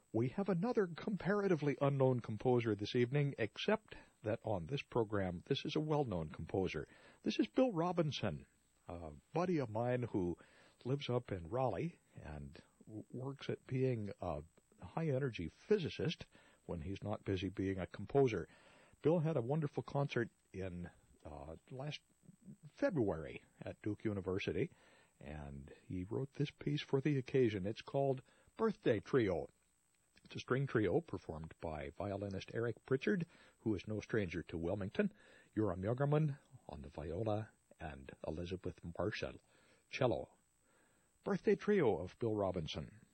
We have another comparatively unknown composer this evening, except that on this program, this is a well-known composer. This is Bill Robinson, a buddy of mine who lives up in Raleigh and works at being a high-energy physicist when he's not busy being a composer. Bill had a wonderful concert in last February at Duke University, and he wrote this piece for the occasion. It's called Birthday Trio. It's a string trio performed by violinist Eric Pritchard, who is no stranger to Wilmington, Yoram Yogerman on the viola, and Elizabeth Marshall, cello. Birthday Trio of Bill Robinson.